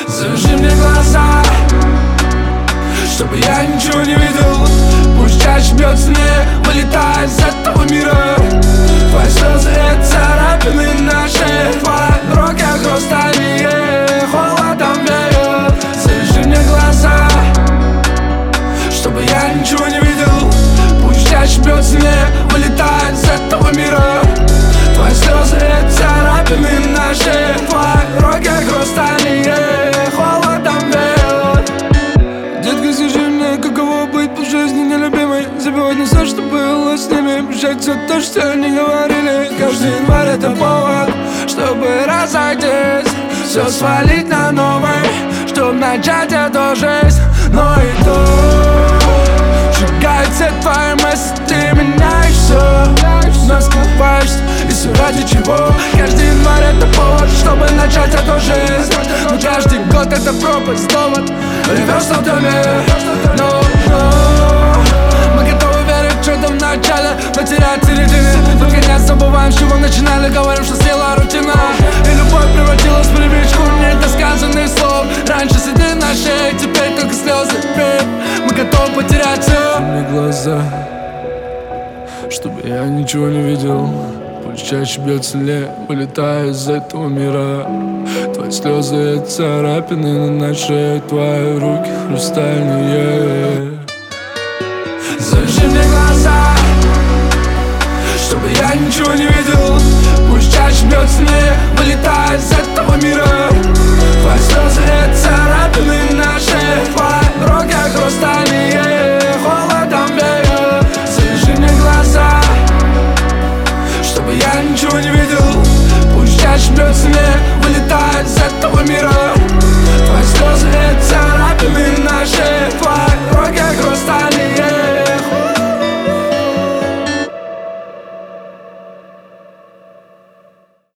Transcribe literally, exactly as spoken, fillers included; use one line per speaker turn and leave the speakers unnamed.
Завяжи мне глаза, чтобы я ничего не видел. Пусть чаще бьется мне, вылетая из этого мира. Твои слезы — это царапины на шее. Твои руки хрустальные, холодом веет. Завяжи мне глаза, чтобы я ничего не видел. Пусть чаще бьется мне, вылетая из этого мира. Твои слезы — это царапины на шее. Твои руки хрустальные, холодом веет. Детка, скажи мне, каково быть по жизни нелюбимой. Забивать на все, что было с ними. Прощать все то, что они говорили. Каждый январь — это повод, чтобы разойтись, все свалить на новый, чтобы начать эту жизнь. Но и тут сжигает все твои мысли. Ты меняешь все, но скрываешься. И все ради чего? Каждый январь — это повод, чтобы начать эту жизнь. Но каждый год — это пропасть, довод ревешь в доме. Но, но мы готовы верить в чудо в начале, но терять середины. Только не забываем, с чего начинали. Говорим, что съела рутина, и любовь превратилась в привычку недосказанных слов. Раньше следы на шее, теперь только слезы. Мы готовы потерять все. Мне глаза, чтобы я ничего не видел. Пусть чаще бьется ле, вылетая из этого мира. Твои слезы — это царапины на шее. Твои руки хрустальные. Завяжи мне глаза, чтобы я ничего не видел. Пусть чаще бьется мне, вылетая из этого мира. Твои слезы — это царапины на шее. Твои руки хрустальные, холодом веет. Завяжи мне глаза, чтобы я ничего не видел. Пусть чаще бьется мне, вылетая из этого мира.